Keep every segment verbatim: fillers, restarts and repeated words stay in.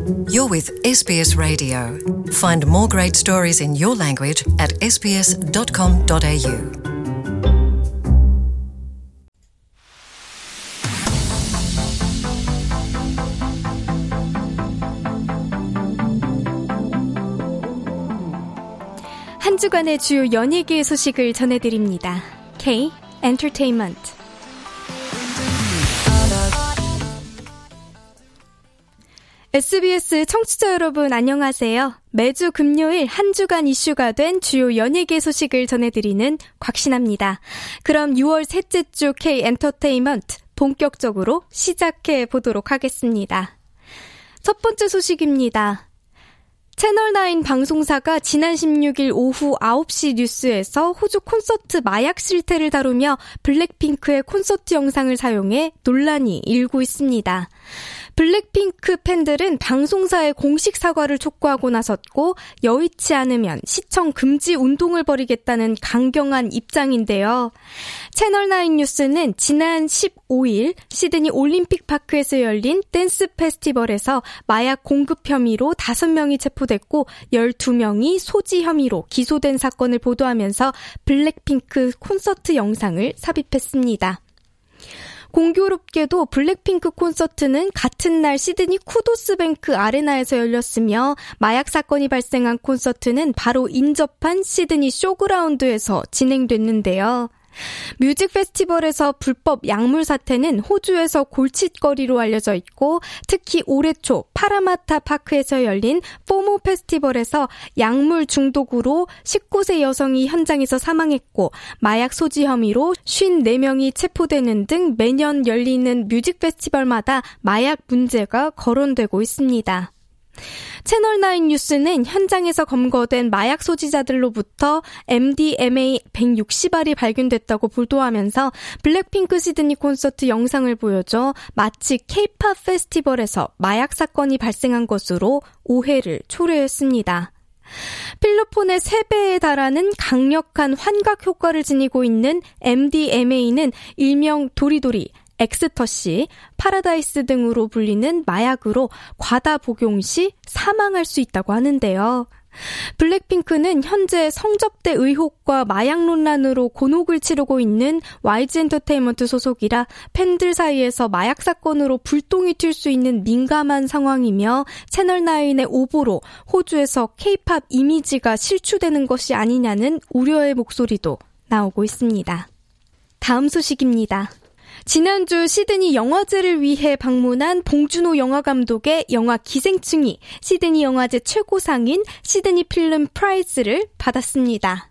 You're with 에스비에스 Radio. Find more great stories in your language at 에스 비 에스 닷 컴 닷 에이 유. 한 주간의 주요 연예계 소식을 전해드립니다. K 엔터테인먼트. 에스비에스 청취자 여러분 안녕하세요. 매주 금요일 한 주간 이슈가 된 주요 연예계 소식을 전해드리는 곽신아입니다. 그럼 유월 셋째 주 K 엔터테인먼트 본격적으로 시작해 보도록 하겠습니다. 첫 번째 소식입니다. 채널나인 방송사가 지난 십육일 오후 아홉 시 뉴스에서 호주 콘서트 마약 실태를 다루며 블랙핑크의 콘서트 영상을 사용해 논란이 일고 있습니다. 블랙핑크 팬들은 방송사의 공식 사과를 촉구하고 나섰고 여의치 않으면 시청 금지 운동을 벌이겠다는 강경한 입장인데요. 채널나인 뉴스는 지난 십오일 시드니 올림픽 파크에서 열린 댄스 페스티벌에서 마약 공급 혐의로 다섯 명이 체포됐고 열두 명이 소지 혐의로 기소된 사건을 보도하면서 블랙핑크 콘서트 영상을 삽입했습니다. 공교롭게도 블랙핑크 콘서트는 같은 날 시드니 쿠도스뱅크 아레나에서 열렸으며 마약 사건이 발생한 콘서트는 바로 인접한 시드니 쇼그라운드에서 진행됐는데요. 뮤직 페스티벌에서 불법 약물 사태는 호주에서 골칫거리로 알려져 있고 특히 올해 초 파라마타 파크에서 열린 포모 페스티벌에서 약물 중독으로 십구 세 여성이 현장에서 사망했고 마약 소지 혐의로 오십사 명이 체포되는 등 매년 열리는 뮤직 페스티벌마다 마약 문제가 거론되고 있습니다. 채널나인 뉴스는 현장에서 검거된 마약 소지자들로부터 엠디엠에이 백육십 알이 발견됐다고 보도하면서 블랙핑크 시드니 콘서트 영상을 보여줘 마치 케이팝 페스티벌에서 마약 사건이 발생한 것으로 오해를 초래했습니다. 필로폰의 세 배에 달하는 강력한 환각 효과를 지니고 있는 엠디엠에이는 일명 도리도리, 엑스터시, 파라다이스 등으로 불리는 마약으로 과다 복용 시 사망할 수 있다고 하는데요. 블랙핑크는 현재 성접대 의혹과 마약 논란으로 곤혹을 치르고 있는 와이지 엔터테인먼트 소속이라 팬들 사이에서 마약 사건으로 불똥이 튈 수 있는 민감한 상황이며 채널나인의 오보로 호주에서 케이팝 이미지가 실추되는 것이 아니냐는 우려의 목소리도 나오고 있습니다. 다음 소식입니다. 지난주 시드니 영화제를 위해 방문한 봉준호 영화감독의 영화 기생충이 시드니 영화제 최고상인 시드니 필름 프라이즈를 받았습니다.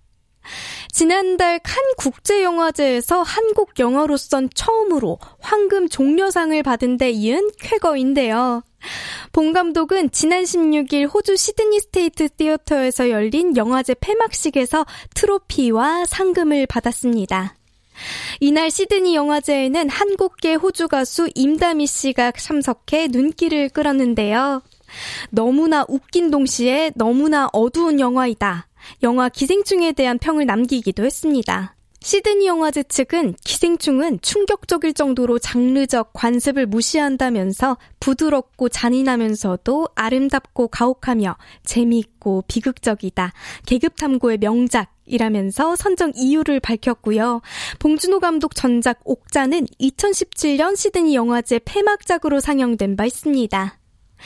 지난달 칸 국제영화제에서 한국 영화로선 처음으로 황금 종려상을 받은 데 이은 쾌거인데요. 봉 감독은 지난 십육일 호주 시드니 스테이트 시어터에서 열린 영화제 폐막식에서 트로피와 상금을 받았습니다. 이날 시드니 영화제에는 한국계 호주 가수 임다미 씨가 참석해 눈길을 끌었는데요. 너무나 웃긴 동시에 너무나 어두운 영화이다. 영화 기생충에 대한 평을 남기기도 했습니다. 시드니 영화제 측은 기생충은 충격적일 정도로 장르적 관습을 무시한다면서 부드럽고 잔인하면서도 아름답고 가혹하며 재미있고 비극적이다. 계급탐구의 명작이라면서 선정 이유를 밝혔고요. 봉준호 감독 전작 옥자는 이천십칠년 시드니 영화제 폐막작으로 상영된 바 있습니다.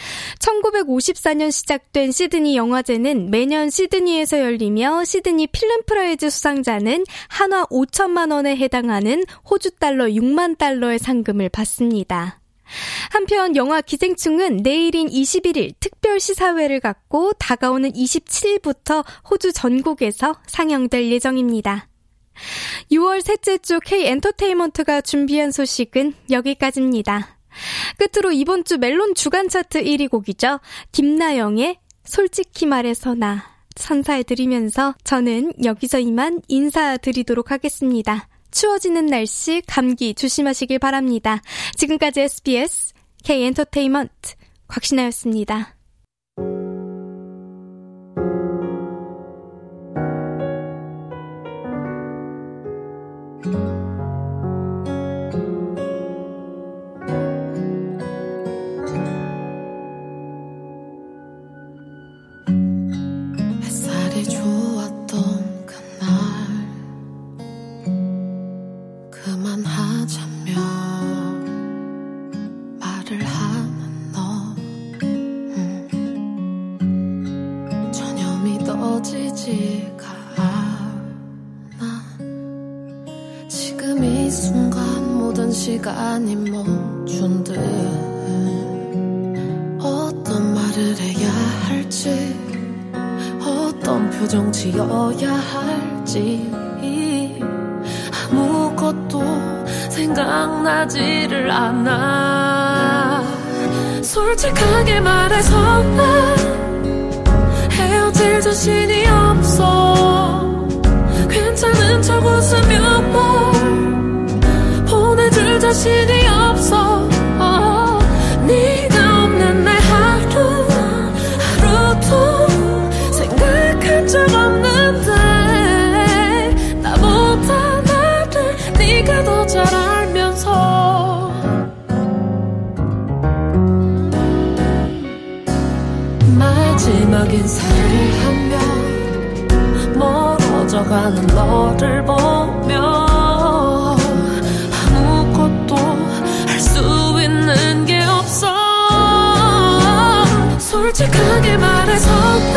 천구백오십사년 시작된 시드니 영화제는 매년 시드니에서 열리며 시드니 필름 프라이즈 수상자는 한화 오천만 원에 해당하는 호주 달러 육만 달러의 상금을 받습니다. 한편 영화 기생충은 내일인 이십일일 특별 시사회를 갖고 다가오는 이십칠일부터 호주 전국에서 상영될 예정입니다. 유월 셋째 주 K 엔터테인먼트가 준비한 소식은 여기까지입니다. 끝으로 이번 주 멜론 주간 차트 일 위 곡이죠. 김나영의 솔직히 말해서 나 선사해드리면서 저는 여기서 이만 인사드리도록 하겠습니다. 추워지는 날씨 감기 조심하시길 바랍니다. 지금까지 에스비에스 K 엔터테인먼트 곽신아였습니다. 쉽지가 않아. 지금 이 순간 모든 시간이 멈춘 듯. 어떤 말을 해야 할지, 어떤 표정 지어야 할지 아무것도 생각나지를 않아. 솔직하게 말해서 난 헤어질 자신이 없어. 괜찮은 척 웃으며 널 보내줄 자신이 없어. 어, 네가 없는 날 하루 하루도 생각한 적 없는데 나보다 나를 네가 더 잘 알면서 마지막 인사를 하며 멀어져가는 너를 보며 아무것도 할 수 있는 게 없어. 솔직하게 말해서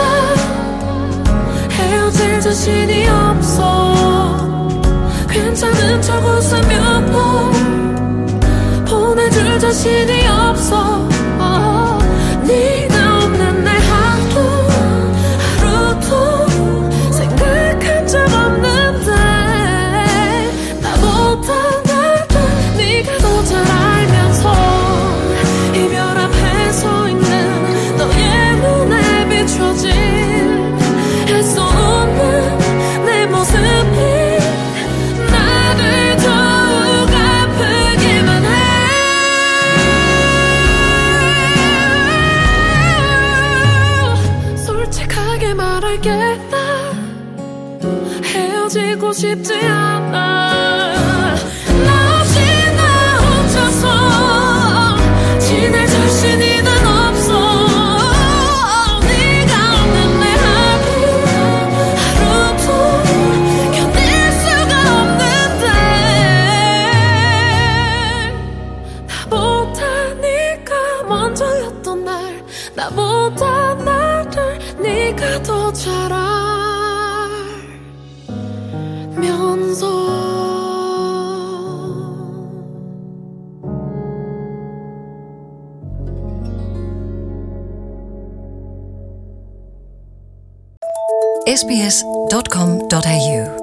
난 헤어질 자신이 없어. 괜찮은 척 웃으며 널 보내줄 자신이 없어. 어, 네가 없는 날 하루 하루도 생각한 적 없는데 나보다 나를 네가 더 잘 알면서 이별 앞에 서 있는 너의 눈에 비춰진 애써 웃는 내 모습이 나를 더욱 아프게만 해. 솔직하게 말할게, 난 헤어지고 싶지 않아. 나 없이 나 혼자서 지낼 자신이 난 없어. 네가 없는 내 하루 하루도 견딜 수가 없는데 나보다 네가 먼저였던 날, 나보다 나를 네가 더 잘 알면서. 에스비에스 닷 컴 닷 에이유